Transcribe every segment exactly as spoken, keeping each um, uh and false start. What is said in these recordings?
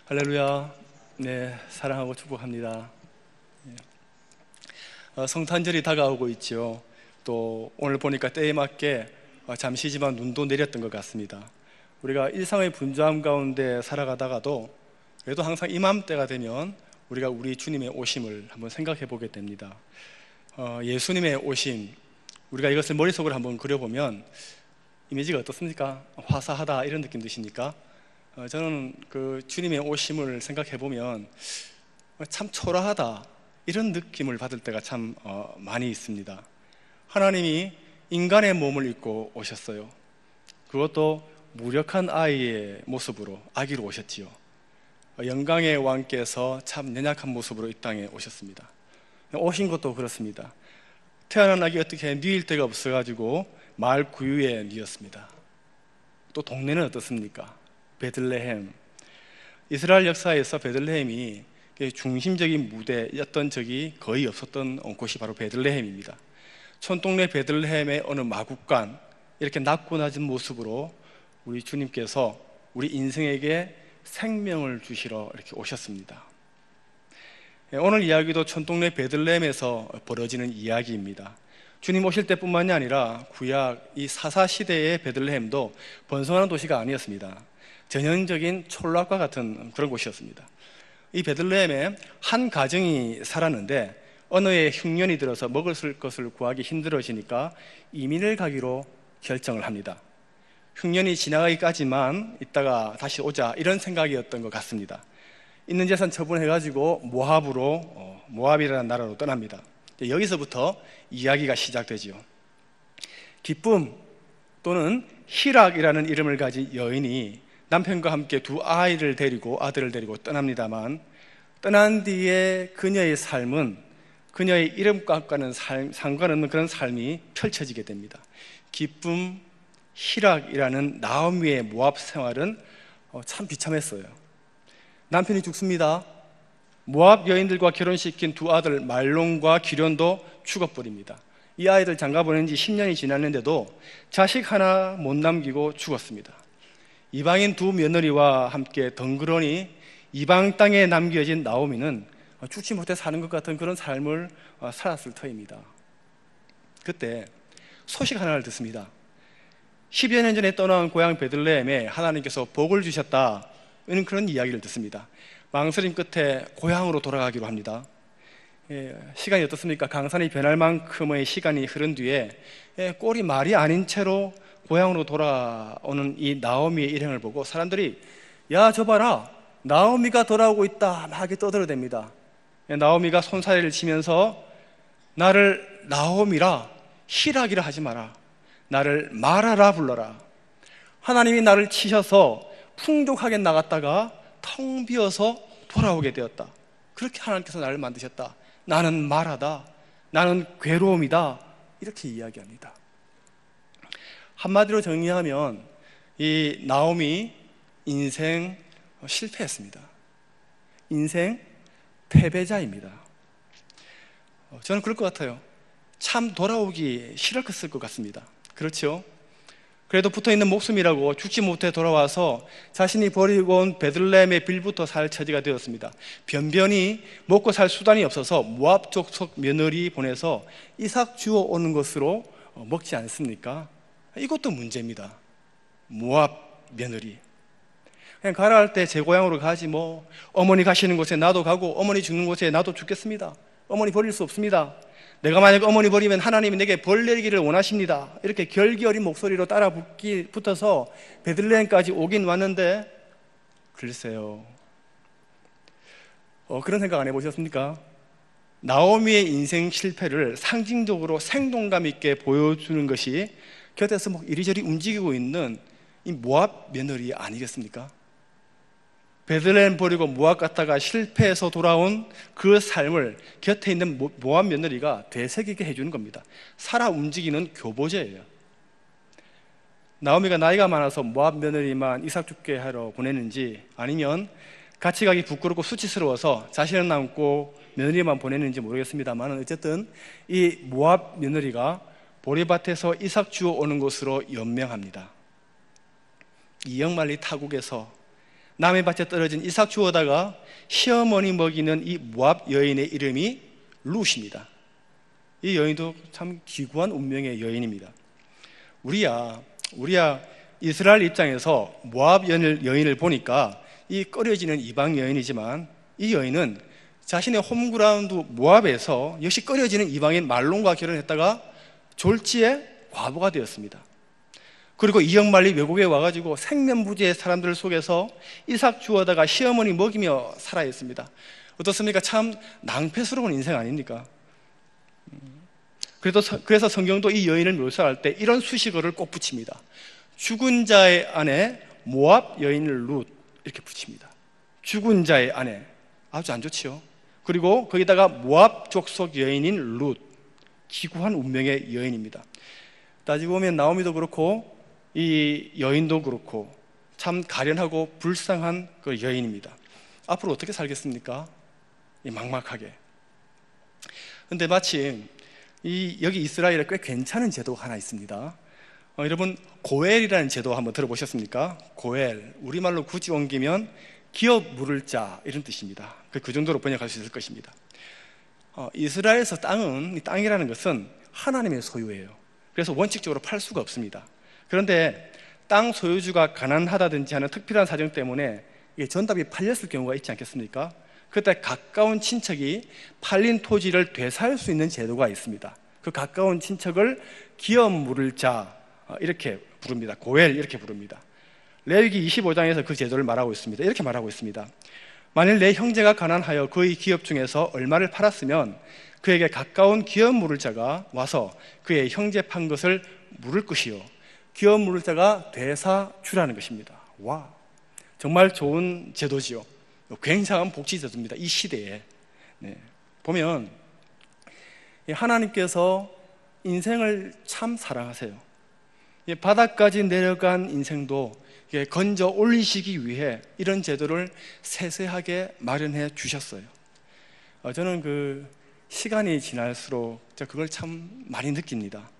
할렐루야. 네, 사랑하고 축복합니다. 네. 어, 성탄절이 다가오고 있죠. 또 오늘 보니까 때에 맞게 어, 잠시지만 눈도 내렸던 것 같습니다. 우리가 일상의 분주함 가운데 살아가다가도 그래도 항상 이맘때가 되면 우리가 우리 주님의 오심을 한번 생각해 보게 됩니다. 어, 예수님의 오심, 우리가 이것을 머릿속으로 한번 그려보면 이미지가 어떻습니까? 화사하다 이런 느낌 드십니까? 어, 저는 그 주님의 오심을 생각해 보면 참 초라하다 이런 느낌을 받을 때가 참 어, 많이 있습니다. 하나님이 인간의 몸을 입고 오셨어요. 그것도 무력한 아이의 모습으로 아기로 오셨지요. 어, 영광의 왕께서 참 연약한 모습으로 이 땅에 오셨습니다. 오신 것도 그렇습니다. 태어난 아기 어떻게 뉘일 데가 없어가지고 마을 구유에 뉘었습니다. 또 동네는 어떻습니까? 베들레헴. 이스라엘 역사에서 베들레헴이 중심적인 무대였던 적이 거의 없었던 곳이 바로 베들레헴입니다. 촌동네 베들레헴의 어느 마국간, 이렇게 낮고 낮은 모습으로 우리 주님께서 우리 인생에게 생명을 주시러 이렇게 오셨습니다. 오늘 이야기도 촌동네 베들레헴에서 벌어지는 이야기입니다. 주님 오실 때뿐만이 아니라 구약 이 사사시대의 베들레헴도 번성하는 도시가 아니었습니다. 전형적인 촌락과 같은 그런 곳이었습니다. 이 베들레헴에 한 가정이 살았는데 어느 해 흉년이 들어서 먹을 것을 구하기 힘들어지니까 이민을 가기로 결정을 합니다. 흉년이 지나가기까지만 있다가 다시 오자 이런 생각이었던 것 같습니다. 있는 재산 처분해가지고 모압으로 모압이라는 나라로 떠납니다. 여기서부터 이야기가 시작되지요. 기쁨 또는 희락이라는 이름을 가진 여인이 남편과 함께 두 아이를 데리고 아들을 데리고 떠납니다만 떠난 뒤에 그녀의 삶은 그녀의 이름과는 상관없는 그런 삶이 펼쳐지게 됩니다. 기쁨, 희락이라는 나오미의 모압 생활은 참 비참했어요. 남편이 죽습니다. 모압 여인들과 결혼시킨 두 아들 말론과 기련도 죽어버립니다. 이 아이들 장가 보낸 지 십 년이 지났는데도 자식 하나 못 남기고 죽었습니다. 이방인 두 며느리와 함께 덩그러니 이방 땅에 남겨진 나오미는 죽지 못해 사는 것 같은 그런 삶을 살았을 터입니다. 그때 소식 하나를 듣습니다. 십여 년 전에 떠나온 고향 베들레헴에 하나님께서 복을 주셨다 이런 그런 이야기를 듣습니다. 망설임 끝에 고향으로 돌아가기로 합니다. 예, 시간이 어떻습니까? 강산이 변할 만큼의 시간이 흐른 뒤에 예, 꼴이 말이 아닌 채로 고향으로 돌아오는 이 나오미의 일행을 보고 사람들이 야, 저 봐라, 나오미가 돌아오고 있다 막 떠들어댑니다. 예, 나오미가 손사래를 치면서 나를 나오미라, 희락이라 하지 마라, 나를 마라라 불러라. 하나님이 나를 치셔서 풍족하게 나갔다가 텅 비어서 돌아오게 되었다. 그렇게 하나님께서 나를 만드셨다. 나는 마라다, 나는 괴로움이다, 이렇게 이야기합니다. 한마디로 정리하면 이 나오미 인생 실패했습니다. 인생 패배자입니다. 저는 그럴 것 같아요. 참 돌아오기 싫었을 것 같습니다. 그렇죠? 그래도 붙어있는 목숨이라고 죽지 못해 돌아와서 자신이 버리고 온 베들레헴의 빌부터 살 처지가 되었습니다. 변변히 먹고 살 수단이 없어서 모압 족속 며느리 보내서 이삭 주워 오는 것으로 먹지 않습니까? 이것도 문제입니다. 모압 며느리. 그냥 가라 할 때 제 고향으로 가지 뭐. 어머니 가시는 곳에 나도 가고 어머니 죽는 곳에 나도 죽겠습니다. 어머니 버릴 수 없습니다. 내가 만약 어머니 버리면 하나님이 내게 벌 내리기를 원하십니다. 이렇게 결기 어린 목소리로 따라 붙기, 붙어서 베들레헴까지 오긴 왔는데 글쎄요, 어, 그런 생각 안 해보셨습니까? 나오미의 인생 실패를 상징적으로 생동감 있게 보여주는 것이 곁에서 뭐 이리저리 움직이고 있는 이 모압 며느리 아니겠습니까? 베들레헴 버리고 모압 갔다가 실패해서 돌아온 그 삶을 곁에 있는 모압 며느리가 되새기게 해주는 겁니다. 살아 움직이는 교보제예요. 나오미가 나이가 많아서 모압 며느리만 이삭 죽게 하러 보내는지 아니면 같이 가기 부끄럽고 수치스러워서 자신은 남고 며느리만 보내는지 모르겠습니다만 어쨌든 이 모압 며느리가 보리밭에서 이삭 주워 오는 것으로 연명합니다. 이역만리 타국에서 남의 밭에 떨어진 이삭 주워다가 시어머니 먹이는 이 모압 여인의 이름이 룻입니다. 이 여인도 참 기구한 운명의 여인입니다. 우리야 우리야 이스라엘 입장에서 모압 여인을, 여인을 보니까 이 꺼려지는 이방 여인이지만, 이 여인은 자신의 홈그라운드 모압에서 역시 꺼려지는 이방인 말론과 결혼했다가 졸지에 과부가 되었습니다. 그리고 이역말리 외국에 와가지고 생면부지의 사람들 속에서 이삭 주워다가 시어머니 먹이며 살아야 했습니다. 어떻습니까? 참 낭패스러운 인생 아닙니까? 그래서, 그래서 성경도 이 여인을 묘사할 때 이런 수식어를 꼭 붙입니다. 죽은 자의 아내 모압 여인 룻, 이렇게 붙입니다. 죽은 자의 아내, 아주 안 좋지요. 그리고 거기다가 모압 족속 여인인 룻, 기구한 운명의 여인입니다. 따지고 보면 나오미도 그렇고 이 여인도 그렇고 참 가련하고 불쌍한 그 여인입니다. 앞으로 어떻게 살겠습니까? 이 막막하게. 근데 마침 이 여기 이스라엘에 꽤 괜찮은 제도가 하나 있습니다. 어, 여러분 고엘이라는 제도 한번 들어보셨습니까? 고엘, 우리말로 굳이 옮기면 기업 물을 자, 이런 뜻입니다. 그, 그 정도로 번역할 수 있을 것입니다. 어, 이스라엘에서 땅은, 이 땅이라는 것은 하나님의 소유예요. 그래서 원칙적으로 팔 수가 없습니다. 그런데 땅 소유주가 가난하다든지 하는 특별한 사정 때문에 이게 전답이 팔렸을 경우가 있지 않겠습니까? 그때 가까운 친척이 팔린 토지를 되살 수 있는 제도가 있습니다. 그 가까운 친척을 기업 물을 자, 이렇게 부릅니다. 고엘, 이렇게 부릅니다. 레위기 이십오 장에서 그 제도를 말하고 있습니다. 이렇게 말하고 있습니다. 만일 내 형제가 가난하여 그의 기업 중에서 얼마를 팔았으면 그에게 가까운 기업 물을 자가 와서 그의 형제 판 것을 물을 것이요, 기업 물을 자가 되사 주라는 것입니다. 와, 정말 좋은 제도지요. 굉장한 복지 제도입니다. 이 시대에. 네. 보면 하나님께서 인생을 참 사랑하세요. 바닥까지 내려간 인생도 건져 올리시기 위해 이런 제도를 세세하게 마련해 주셨어요. 저는 그 시간이 지날수록 제가 그걸 참 많이 느낍니다.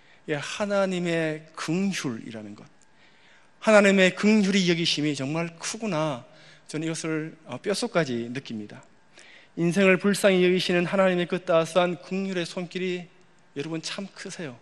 하나님의 긍휼이라는 것, 하나님의 긍휼이 여기심이 정말 크구나, 저는 이것을 뼛속까지 느낍니다. 인생을 불쌍히 여기시는 하나님의 그 따스한 긍휼의 손길이 여러분 참 크세요.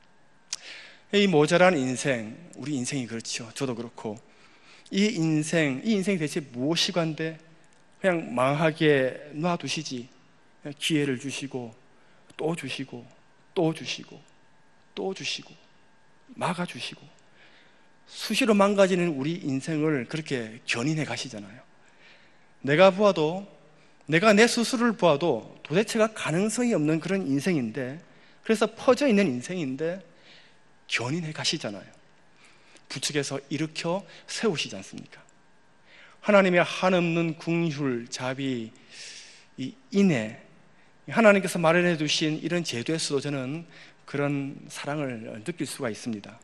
이 모자란 인생, 우리 인생이 그렇죠. 저도 그렇고. 이 인생, 이 인생이 대체 무엇이간데 그냥 망하게 놔두시지, 그냥 기회를 주시고 또 주시고 또 주시고 또 주시고 막아주시고 수시로 망가지는 우리 인생을 그렇게 견인해 가시잖아요. 내가 보아도, 내가 내 스스로를 보아도 도대체가 가능성이 없는 그런 인생인데, 그래서 퍼져 있는 인생인데 견인해 가시잖아요. 부축해서 일으켜 세우시지 않습니까? 하나님의 한없는 긍휼, 자비, 이 인애, 하나님께서 마련해 두신 이런 제도에서도 저는 그런 사랑을 느낄 수가 있습니다.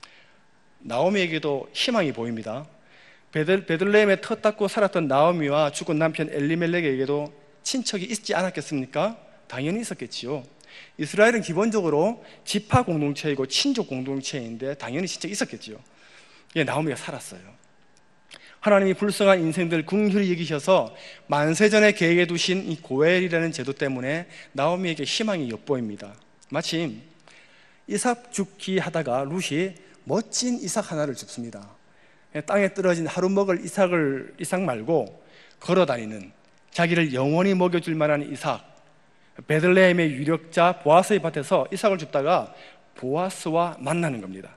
나오미에게도 희망이 보입니다. 베들, 베들레헴에 터 닦고 살았던 나오미와 죽은 남편 엘리멜렉에게도 친척이 있지 않았겠습니까? 당연히 있었겠지요. 이스라엘은 기본적으로 지파 공동체이고 친족 공동체인데 당연히 친척이 있었겠지요. 예, 나오미가 살았어요. 하나님이 불쌍한 인생들 긍휼히 여기셔서 만세전에 계획해 두신 이 고엘이라는 제도 때문에 나오미에게 희망이 엿보입니다. 마침 이삭 죽기 하다가 룻이 멋진 이삭 하나를 줍습니다. 땅에 떨어진 하루 먹을 이삭을, 이삭 말고 걸어다니는, 자기를 영원히 먹여줄 만한 이삭, 베들레헴의 유력자 보아스의 밭에서 이삭을 줍다가 보아스와 만나는 겁니다.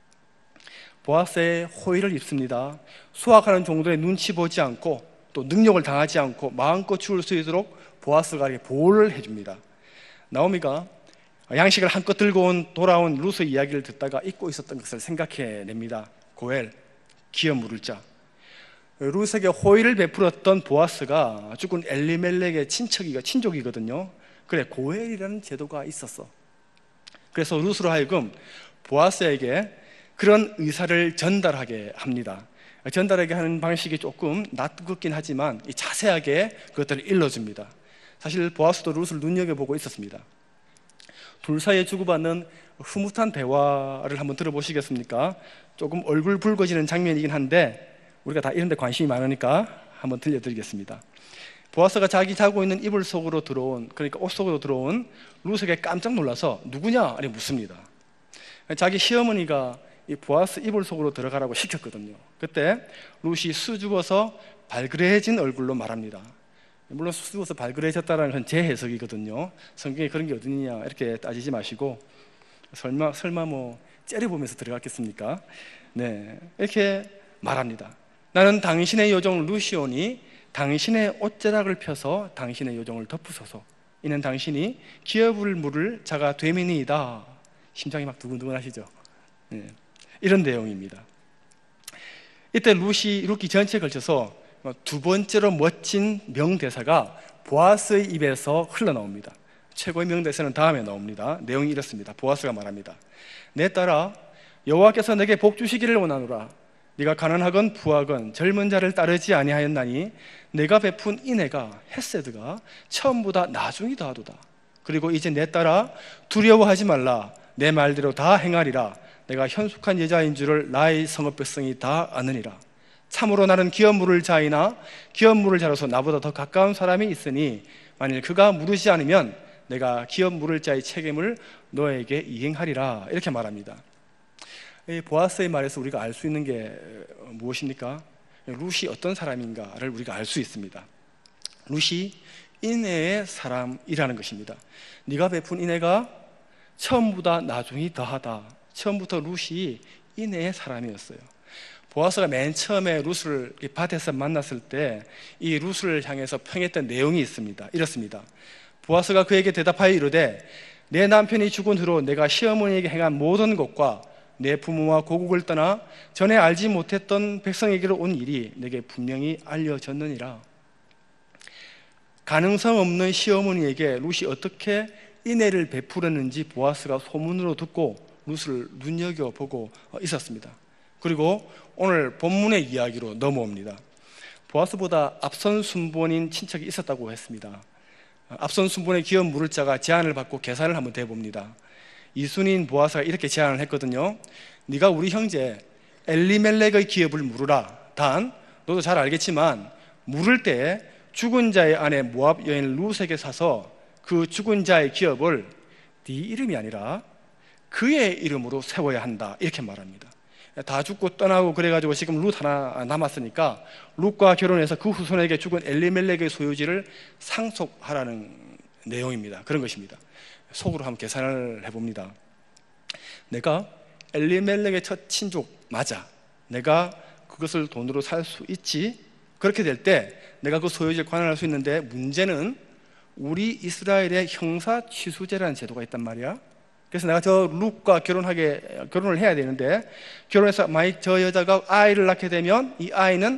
보아스의 호의를 입습니다. 수확하는 종들의 눈치 보지 않고 또 능력을 당하지 않고 마음껏 죽을 수 있도록 보아스가 보호를 해줍니다. 나오미가 양식을 한껏 들고 온 돌아온 룻의 이야기를 듣다가 잊고 있었던 것을 생각해냅니다. 고엘, 기업 물을 자. 룻에게 호의를 베풀었던 보아스가 죽은 엘리멜렉의 친척이가 친족이거든요. 그래, 고엘이라는 제도가 있었어. 그래서 룻으로 하여금 보아스에게 그런 의사를 전달하게 합니다. 전달하게 하는 방식이 조금 낯뜨겁긴 하지만 자세하게 그것들을 일러줍니다. 사실 보아스도 룻을 눈여겨보고 있었습니다. 둘 사이에 주고받는 흐뭇한 대화를 한번 들어보시겠습니까? 조금 얼굴 붉어지는 장면이긴 한데 우리가 다 이런 데 관심이 많으니까 한번 들려드리겠습니다. 보아스가 자기 자고 있는 이불 속으로 들어온, 그러니까 옷 속으로 들어온 룻에게 깜짝 놀라서 누구냐? 이렇게 묻습니다. 자기 시어머니가 이 보아스 이불 속으로 들어가라고 시켰거든요. 그때 룻이 수줍어서 발그레해진 얼굴로 말합니다. 물론 수줍어서 발그레해졌다는 건 제 해석이거든요. 성경에 그런 게 어디냐 이렇게 따지지 마시고 설마 설마 뭐 째려보면서 들어갔겠습니까? 네, 이렇게 말합니다. 나는 당신의 요정 루시온이 당신의 옷자락을 펴서 당신의 요정을 덮으소서. 이는 당신이 기업을 물을 자가 되미니이다. 심장이 막 두근두근하시죠? 네, 이런 내용입니다. 이때 룻이 룻기 전체에 걸쳐서 두 번째로 멋진 명대사가 보아스의 입에서 흘러나옵니다. 최고의 명대사는 다음에 나옵니다. 내용이 이렇습니다. 보아스가 말합니다. 내 딸아, 여호와께서 내게 복 주시기를 원하노라. 네가 가난하건 부하건 젊은 자를 따르지 아니하였나니 내가 베푼 인애가 헤세드가 처음보다 나중이 더하도다. 그리고 이제 내 딸아, 두려워하지 말라. 내 말대로 다 행하리라. 내가 현숙한 여자인 줄을 나의 성읍 백성이 다 아느니라. 참으로 나는 기업 물을 자이나 기업 물을 자로서 나보다 더 가까운 사람이 있으니 만일 그가 물으지 않으면 내가 기업 물을 자의 책임을 너에게 이행하리라. 이렇게 말합니다. 이 보아스의 말에서 우리가 알 수 있는 게 무엇입니까? 룻이 어떤 사람인가를 우리가 알 수 있습니다. 룻이 인애의 사람이라는 것입니다. 네가 베푼 인애가 처음보다 나중이 더하다. 처음부터 룻이 인애의 사람이었어요. 보아스가 맨 처음에 룻을 밭에서 만났을 때 이 룻을 향해서 평했던 내용이 있습니다. 이렇습니다. 보아스가 그에게 대답하여 이르되 내 남편이 죽은 후로 내가 시어머니에게 행한 모든 것과 내 부모와 고국을 떠나 전에 알지 못했던 백성에게로 온 일이 내게 분명히 알려졌느니라. 가능성 없는 시어머니에게 룻이 어떻게 인애를 베풀었는지 보아스가 소문으로 듣고 룻을 눈여겨보고 있었습니다. 그리고 오늘 본문의 이야기로 넘어옵니다. 보아스보다 앞선 순번인 친척이 있었다고 했습니다. 앞선 순번의 기업 물을 자가 제안을 받고 계산을 한번 대봅니다. 이순인 보아스가 이렇게 제안을 했거든요. 네가 우리 형제 엘리멜렉의 기업을 물으라. 단 너도 잘 알겠지만 물을 때 죽은 자의 아내 모압 여인 룻에게 사서 그 죽은 자의 기업을 네 이름이 아니라 그의 이름으로 세워야 한다. 이렇게 말합니다. 다 죽고 떠나고 그래가지고 지금 룻 하나 남았으니까 룻과 결혼해서 그 후손에게 죽은 엘리멜렉의 소유지를 상속하라는 내용입니다. 그런 것입니다. 속으로 한번 계산을 해봅니다. 내가 엘리멜렉의 첫 친족 맞아. 내가 그것을 돈으로 살 수 있지. 그렇게 될 때 내가 그 소유지를 관할할 수 있는데 문제는 우리 이스라엘에 형사 취수제라는 제도가 있단 말이야. 그래서 내가 저 룻과 결혼하게 결혼을 해야 되는데 결혼해서 만약 저 여자가 아이를 낳게 되면 이 아이는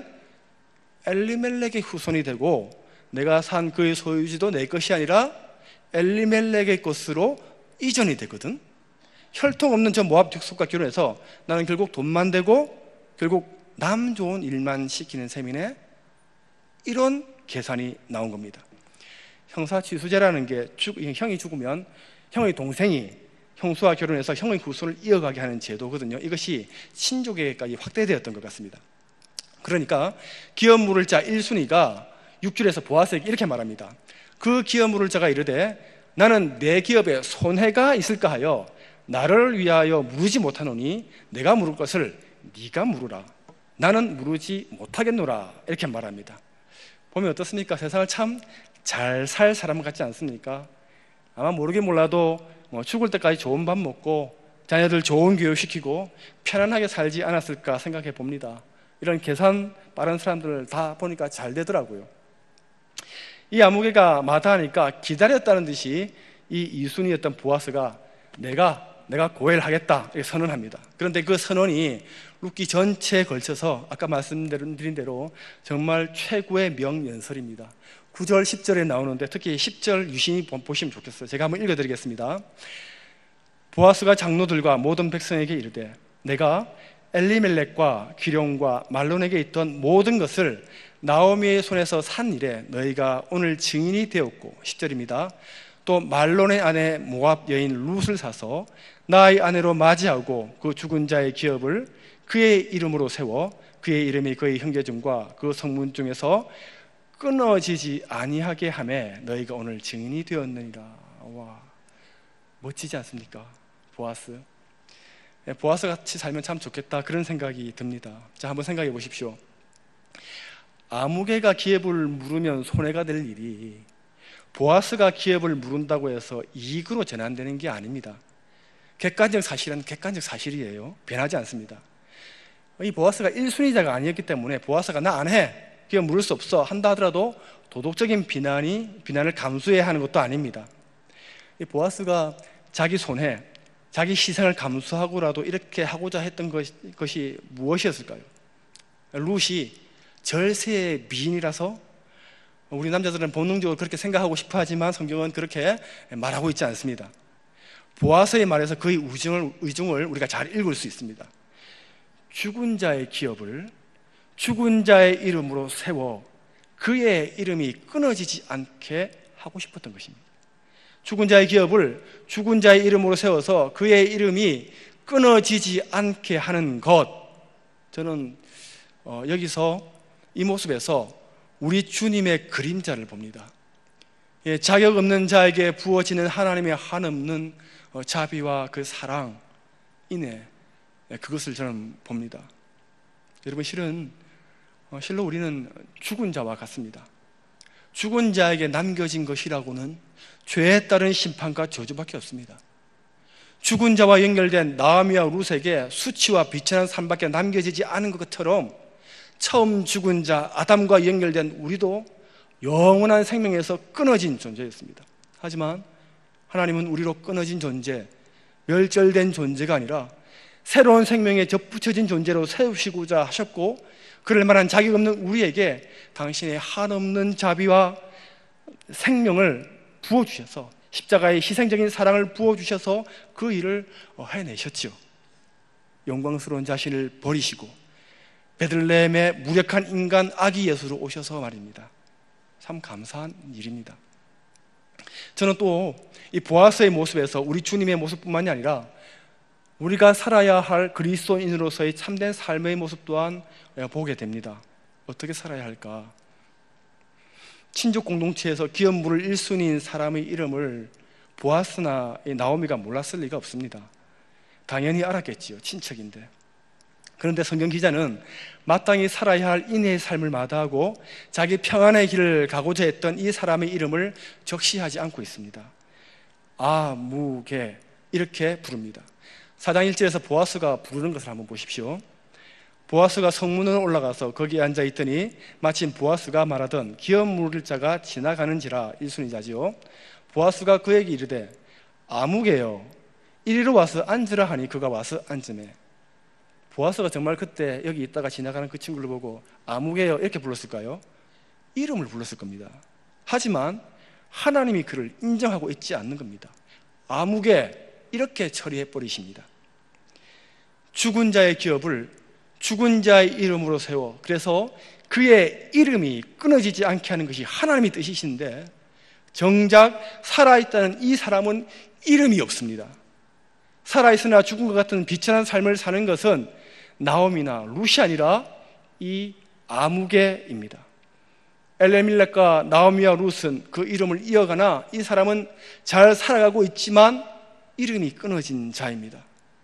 엘리멜렉의 후손이 되고 내가 산 그의 소유지도 내 것이 아니라 엘리멜렉의 것으로 이전이 되거든. 혈통 없는 저 모압 족속과 결혼해서 나는 결국 돈만 되고 결국 남 좋은 일만 시키는 셈이네. 이런 계산이 나온 겁니다. 형사 취수제라는 게 죽, 형이 죽으면 형의 동생이 형수와 결혼해서 형의 후손을 이어가게 하는 제도거든요. 이것이 친족에게까지 확대되었던 것 같습니다. 그러니까 기업 물을 자 일 순위가 육 절에서 보아스에게 이렇게 말합니다. 그 기업 물을 자가 이르되 나는 내 기업에 손해가 있을까 하여 나를 위하여 무르지 못하노니 내가 물을 것을 네가 물으라. 나는 무르지 못하겠노라. 이렇게 말합니다. 보면 어떻습니까? 세상을 참 잘 살 사람 같지 않습니까? 아마 모르긴 몰라도 뭐 죽을 때까지 좋은 밥 먹고 자녀들 좋은 교육시키고 편안하게 살지 않았을까 생각해 봅니다. 이런 계산 빠른 사람들을 다 보니까 잘 되더라고요. 이 아무개가 마다하니까 기다렸다는 듯이 이 이순이었던 보아스가 내가 내가 고해를 하겠다 이렇게 선언합니다. 그런데 그 선언이 룻기 전체에 걸쳐서 아까 말씀드린 대로 정말 최고의 명연설입니다. 구 절, 십 절에 나오는데 특히 십 절 유심히 보시면 좋겠어요. 제가 한번 읽어드리겠습니다. 보아스가 장로들과 모든 백성에게 이르되 내가 엘리멜렉과 기룡과 말론에게 있던 모든 것을 나오미의 손에서 산 일에 너희가 오늘 증인이 되었고 십 절입니다. 또 말론의 아내 모압 여인 룻을 사서 나의 아내로 맞이하고 그 죽은 자의 기업을 그의 이름으로 세워 그의 이름이 그의 형제중과 그 성문 중에서 끊어지지 아니하게 하매 너희가 오늘 증인이 되었느니라. 와, 멋지지 않습니까? 보아스. 보아스 같이 살면 참 좋겠다, 그런 생각이 듭니다. 자, 한번 생각해 보십시오. 아무개가 기업을 물으면 손해가 될 일이 보아스가 기업을 물은다고 해서 이익으로 전환되는 게 아닙니다. 객관적 사실은 객관적 사실이에요. 변하지 않습니다. 이 보아스가 일 순위자가 아니었기 때문에 보아스가 나 안 해, 기업 물을 수 없어 한다 하더라도 도덕적인 비난이 비난을 감수해야 하는 것도 아닙니다. 이 보아스가 자기 손해, 자기 희생을 감수하고라도 이렇게 하고자 했던 것이, 것이 무엇이었을까요? 룻이 절세의 미인이라서 우리 남자들은 본능적으로 그렇게 생각하고 싶어 하지만 성경은 그렇게 말하고 있지 않습니다. 보아스의 말에서 그의 의중을, 의중을 우리가 잘 읽을 수 있습니다. 죽은 자의 기업을 죽은 자의 이름으로 세워 그의 이름이 끊어지지 않게 하고 싶었던 것입니다. 죽은 자의 기업을 죽은 자의 이름으로 세워서 그의 이름이 끊어지지 않게 하는 것, 저는 어, 여기서 이 모습에서 우리 주님의 그림자를 봅니다. 예, 자격 없는 자에게 부어지는 하나님의 한없는 어, 자비와 그 사랑, 인애, 예, 그것을 저는 봅니다. 여러분, 실은 어, 실로 우리는 죽은 자와 같습니다. 죽은 자에게 남겨진 것이라고는 죄에 따른 심판과 저주밖에 없습니다. 죽은 자와 연결된 나오미와 룻에게 수치와 비천한 삶밖에 남겨지지 않은 것처럼 처음 죽은 자 아담과 연결된 우리도 영원한 생명에서 끊어진 존재였습니다. 하지만 하나님은 우리로 끊어진 존재, 멸절된 존재가 아니라 새로운 생명에 접붙여진 존재로 세우시고자 하셨고, 그럴 만한 자격 없는 우리에게 당신의 한없는 자비와 생명을 부어주셔서, 십자가의 희생적인 사랑을 부어주셔서 그 일을 해내셨죠. 영광스러운 자신을 버리시고 베들레헴의 무력한 인간 아기 예수로 오셔서 말입니다. 참 감사한 일입니다. 저는 또 이 보아스의 모습에서 우리 주님의 모습뿐만이 아니라 우리가 살아야 할 그리스도인으로서의 참된 삶의 모습 또한 보게 됩니다. 어떻게 살아야 할까? 친족 공동체에서 기업 물을 일 순위인 사람의 이름을 보아스나 나오미가 몰랐을 리가 없습니다. 당연히 알았겠지요. 친척인데. 그런데 성경 기자는 마땅히 살아야 할 인애의 삶을 마다하고 자기 평안의 길을 가고자 했던 이 사람의 이름을 적시하지 않고 있습니다. 아무개, 이렇게 부릅니다. 사 장 일 절에서 보아스가 부르는 것을 한번 보십시오. 보아스가 성문으로 올라가서 거기에 앉아 있더니 마침 보아스가 말하던 기업 물을 자가 지나가는지라, 일순위자지요. 보아스가 그에게 이르되 아무개여, 이리로 와서 앉으라 하니 그가 와서 앉으매. 보아스가 정말 그때 여기 있다가 지나가는 그 친구를 보고 아무개여 이렇게 불렀을까요? 이름을 불렀을 겁니다. 하지만 하나님이 그를 인정하고 있지 않는 겁니다. 아무개, 이렇게 처리해 버리십니다. 죽은 자의 기업을 죽은 자의 이름으로 세워, 그래서 그의 이름이 끊어지지 않게 하는 것이 하나님의 뜻이신데, 정작 살아있다는 이 사람은 이름이 없습니다. 살아있으나 죽은 것 같은 비천한 삶을 사는 것은 나오미나 룻이 아니라 이 아무개입니다. 엘레밀렉과 나오미와 룻은 그 이름을 이어가나 이 사람은 잘 살아가고 있지만 이름이 끊어진 자입니다.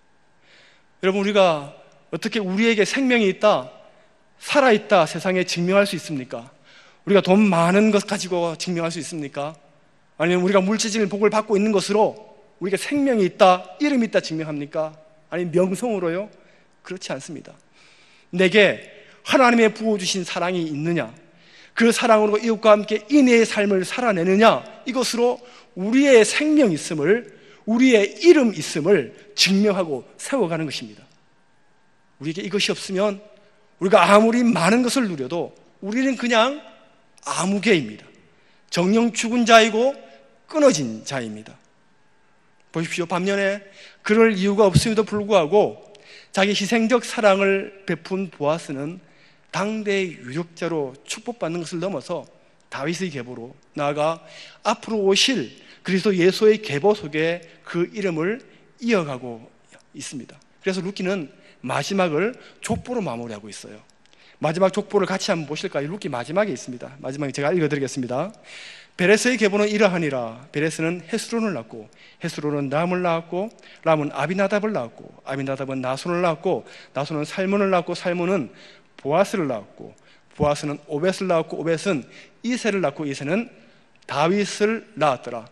여러분, 우리가 어떻게 우리에게 생명이 있다, 살아있다 세상에 증명할 수 있습니까? 우리가 돈 많은 것 가지고 증명할 수 있습니까? 아니면 우리가 물질적인 복을 받고 있는 것으로 우리가 생명이 있다, 이름이 있다 증명합니까? 아니면 명성으로요? 그렇지 않습니다. 내게 하나님의 부어주신 사랑이 있느냐, 그 사랑으로 이웃과 함께 인애의 삶을 살아내느냐, 이것으로 우리의 생명 있음을, 우리의 이름 있음을 증명하고 세워가는 것입니다. 우리에게 이것이 없으면 우리가 아무리 많은 것을 누려도 우리는 그냥 아무개입니다. 정령 죽은 자이고 끊어진 자입니다. 보십시오. 반면에 그럴 이유가 없음에도 불구하고 자기 희생적 사랑을 베푼 보아스는 당대의 유력자로 축복받는 것을 넘어서 다윗의 계보로 나아가 앞으로 오실 그리스도 예수의 계보 속에 그 이름을 이어가고 있습니다. 그래서 루키는 마지막을 족보로 마무리하고 있어요. 마지막 족보를 같이 한번 보실까요? 룻기 마지막에 있습니다. 마지막에 제가 읽어드리겠습니다. 베레스의 계보는 이러하니라. 베레스는 헤스론을 낳고, 헤스론은 람을 낳았고, 람은 아비나답을 낳았고, 아비나답은 나손을 낳았고, 나손은 살몬을 낳았고, 살몬은 보아스를 낳았고, 보아스는 오벳을 낳았고, 오벳은 이새를 낳고, 이새는 다윗을 낳았더라.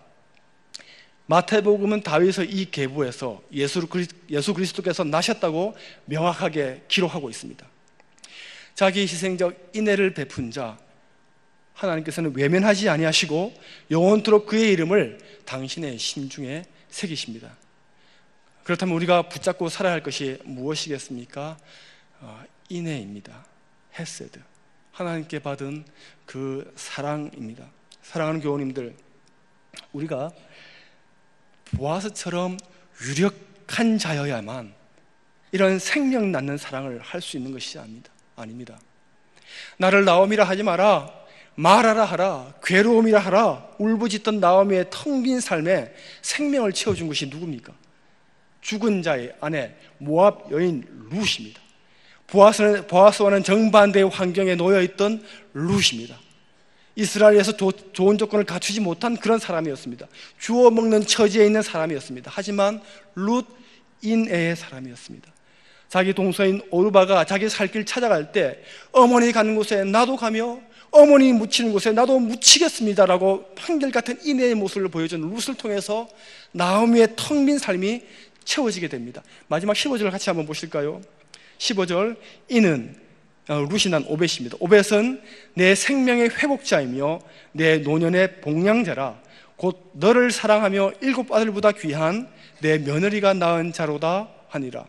마태복음은 다윗의 이 계보에서 예수, 예수 그리스도께서 나셨다고 명확하게 기록하고 있습니다. 자기 희생적 인애를 베푼 자, 하나님께서는 외면하지 아니하시고 영원토록 그의 이름을 당신의 심중에 새기십니다. 그렇다면 우리가 붙잡고 살아야 할 것이 무엇이겠습니까? 어, 인애입니다. 헤세드, 하나님께 받은 그 사랑입니다. 사랑하는 교우님들, 우리가 보아스처럼 유력한 자여야만 이런 생명 낳는 사랑을 할 수 있는 것이 아닙니다. 아닙니다. 나를 나옴이라 하지 마라, 말하라 하라, 괴로움이라 하라, 울부짖던 나오미의 텅 빈 삶에 생명을 채워준 것이 누굽니까? 죽은 자의 아내 모압 여인 룻입니다. 보아스는, 보아스와는 정반대의 환경에 놓여있던 룻입니다. 이스라엘에서 도, 좋은 조건을 갖추지 못한 그런 사람이었습니다. 주워 먹는 처지에 있는 사람이었습니다. 하지만 룻 인애의 사람이었습니다. 자기 동서인 오르바가 자기 살 길 찾아갈 때 어머니 가는 곳에 나도 가며 어머니 묻히는 곳에 나도 묻히겠습니다라고 한결같은 인애의 모습을 보여준 룻을 통해서 나오미의 텅 빈 삶이 채워지게 됩니다. 마지막 십오 절을 같이 한번 보실까요? 십오 절, 이는 룻이 난 오벳입니다. 오벳은 내 생명의 회복자이며 내 노년의 복량자라. 곧 너를 사랑하며 일곱 아들보다 귀한 내 며느리가 낳은 자로다 하니라.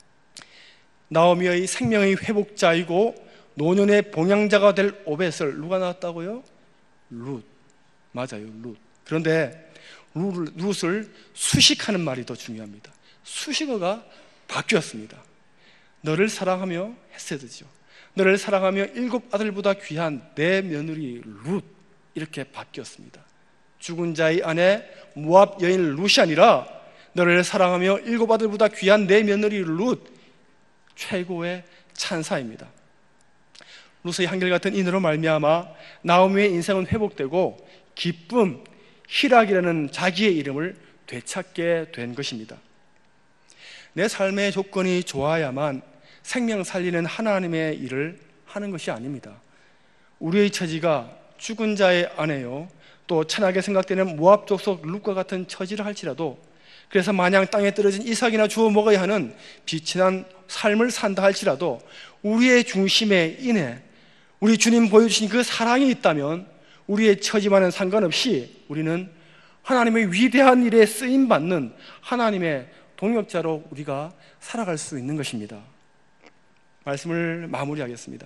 나오미의 생명의 회복자이고 노년의 봉양자가 될 오벳을 누가 낳았다고요? 룻. 맞아요, 룻. 그런데 룻을, 룻을 수식하는 말이 더 중요합니다. 수식어가 바뀌었습니다. 너를 사랑하며 헤세드죠. 너를 사랑하며 일곱 아들보다 귀한 내 며느리 룻, 이렇게 바뀌었습니다. 죽은 자의 아내 모압 여인 룻이 아니라 너를 사랑하며 일곱 아들보다 귀한 내 며느리 룻, 최고의 찬사입니다. 룻의 한결같은 인으로 말미암아 나오미의 인생은 회복되고 기쁨, 희락이라는 자기의 이름을 되찾게 된 것입니다. 내 삶의 조건이 좋아야만 생명 살리는 하나님의 일을 하는 것이 아닙니다. 우리의 처지가 죽은 자의 아내요, 또 천하게 생각되는 모압 족속 룻과 같은 처지를 할지라도, 그래서 마냥 땅에 떨어진 이삭이나 주워 먹어야 하는 비천한 삶을 산다 할지라도 우리의 중심에 인해 우리 주님 보여주신 그 사랑이 있다면 우리의 처지와는 상관없이 우리는 하나님의 위대한 일에 쓰임받는 하나님의 동역자로 우리가 살아갈 수 있는 것입니다. 말씀을 마무리하겠습니다.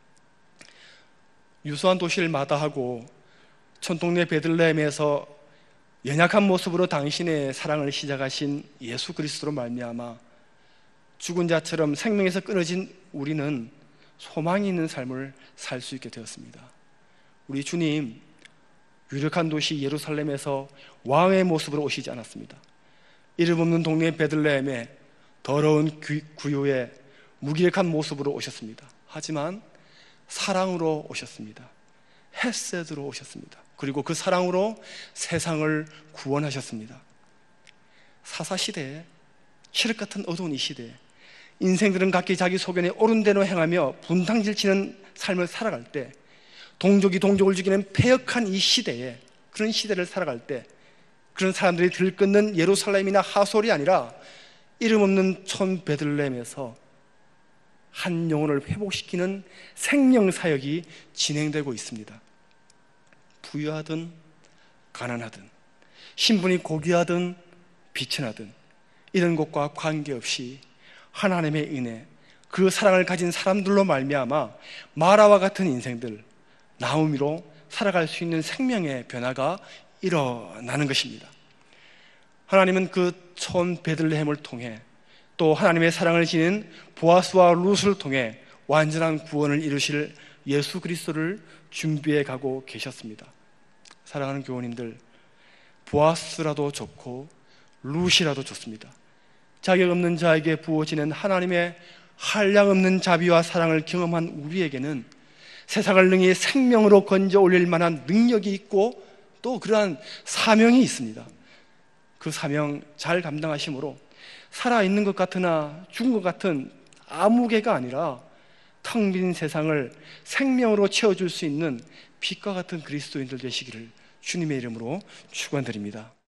유수한 도시를 마다하고 촌동네 베들레헴에서 연약한 모습으로 당신의 사랑을 시작하신 예수 그리스도로 말미암아 죽은 자처럼 생명에서 끊어진 우리는 소망이 있는 삶을 살 수 있게 되었습니다. 우리 주님, 유력한 도시 예루살렘에서 왕의 모습으로 오시지 않았습니다. 이름 없는 동네 베들레헴에 더러운 구유에 무기력한 모습으로 오셨습니다. 하지만 사랑으로 오셨습니다. 헤세드로 오셨습니다. 그리고 그 사랑으로 세상을 구원하셨습니다. 사사시대에, 칠흑 같은 어두운 이 시대에 인생들은 각기 자기 소견에 옳은 대로 행하며 분탕질치는 삶을 살아갈 때, 동족이 동족을 죽이는 패역한 이 시대에, 그런 시대를 살아갈 때 그런 사람들이 들끓는 예루살렘이나 하솔이 아니라 이름 없는 촌 베들레헴에서 한 영혼을 회복시키는 생명사역이 진행되고 있습니다. 부유하든 가난하든 신분이 고귀하든 비천하든 이런 것과 관계없이 하나님의 은혜, 그 사랑을 가진 사람들로 말미암아 마라와 같은 인생들, 나오미로 살아갈 수 있는 생명의 변화가 일어나는 것입니다. 하나님은 그 촌 베들레헴을 통해 또 하나님의 사랑을 지닌 보아스와 룻을 통해 완전한 구원을 이루실 예수 그리스도를 준비해 가고 계셨습니다. 사랑하는 교우님들, 보아스라도 좋고 룻이라도 좋습니다. 자격 없는 자에게 부어지는 하나님의 한량없는 자비와 사랑을 경험한 우리에게는 세상을 능히 생명으로 건져 올릴 만한 능력이 있고 또 그러한 사명이 있습니다. 그 사명 잘 감당하심으로 살아있는 것 같으나 죽은 것 같은 아무 개가 아니라 텅 빈 세상을 생명으로 채워줄 수 있는 빛과 같은 그리스도인들 되시기를 주님의 이름으로 축원드립니다.